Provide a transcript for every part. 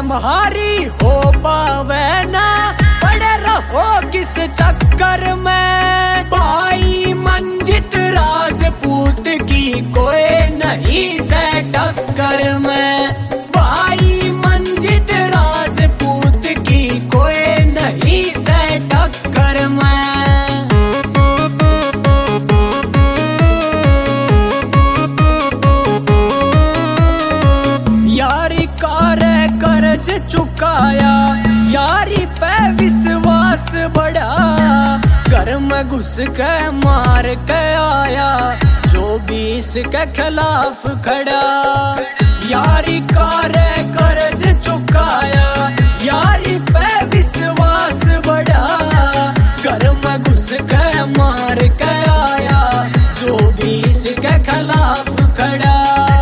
तुम्हारी हो पावे ना, पड़े रहो किस चक्कर में। भाई मंजित राजपूत की कोई नहीं से टक्कर में। भाई मंजित राजपूत की कोई नहीं से टक्कर में। यारी कारे कर्ज चुकाया, यारी पे विश्वास बढ़ा। घर में घुस के मार के आया, जो भी इसके खिलाफ खड़ा। यारी कारे कर्ज चुकाया, यारी पे विश्वास बढ़ा। घर में घुस के मार के आया, जो भी इसके खिलाफ खड़ा।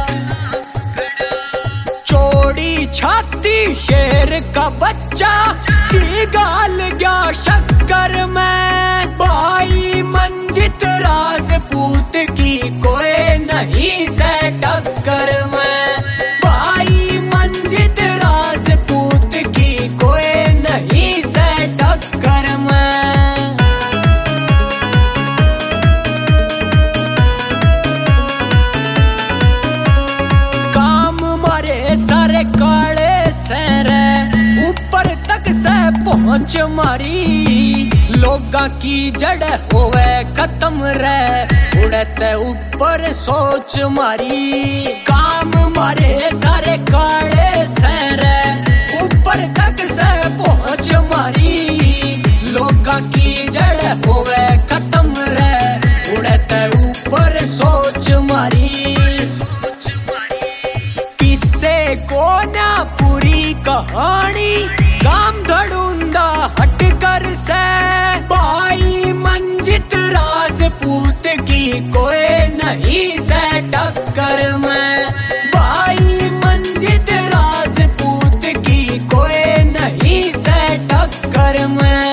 चौड़ी छाती शेर का बच्चा की गाल गया शक्कर में। भाई मंजित राजपूत की कोई नहीं से टक्कर में। भाई मंजित राजपूत की कोई नहीं से टक्कर में। काम मारे सारे काले सहरे, ऊपर तक से पहुंच मारी। लोगा की जड़ होवे खत्म रे, उड़ते ऊपर सोच मारी। काम मारे सारे काले सहरे, ऊपर तक से पहुंच मारी। लोगा की जड़ होवे खत्म रे, उड़ते ऊपर सोच मारी। किससे को ना पूरी कहानी, काम धड़ूंदा हट कर से। भाई मंजित राजपूत की कोई नहीं से टक्कर में। भाई मंजित राजपूत की कोई नहीं से टक्कर में।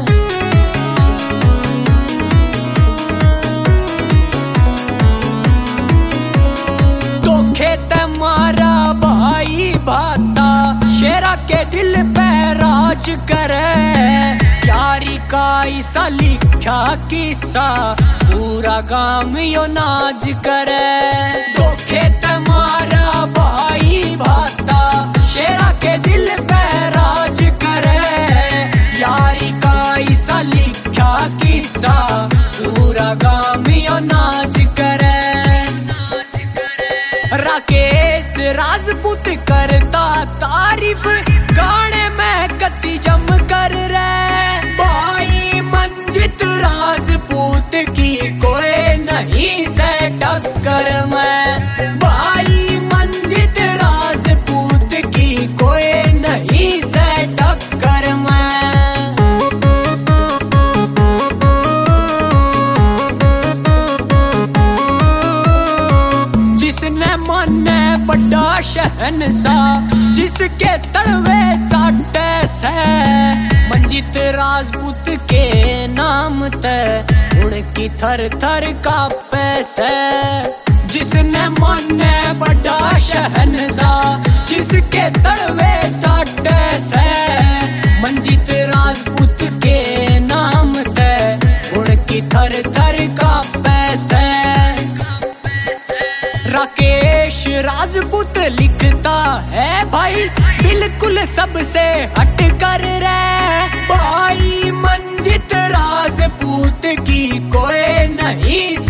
खेत मारा भाई भाता, शेरा के दिल पे राज करे। यारी का ऐसा लिखा किस्सा, पूरा गांव यो नाज करे। दो खेत मारा भाई भाता, शेरा के दिल पे राज करे। यारी का ऐसा लिखा किस्सा, पूरा गांव यो नाज करे। राकेश राजपूत करता तारीफ, गाने में कति जम कर रे। भाई मंजित राजपूत की कोई नहीं से टक्कर में। भाई मंजित राजपूत की कोई नहीं से टक्कर में। जिसने माने बड़ा शहंशाह, जिसके तलवे चाटे से। मंजित राजपूत के नाम ते उनकी थर थर कांपे से। जिसने माने बड़ा शहंशाह, जिसके तलवे चाटे से। मंजित राजपूत के नाम ते उनकी थर थर कांपे से। राकेश राजपूत लिखता है भाई, बिल्कुल सबसे हट कर रे। भाई मंजित राजपूत की कोई नहीं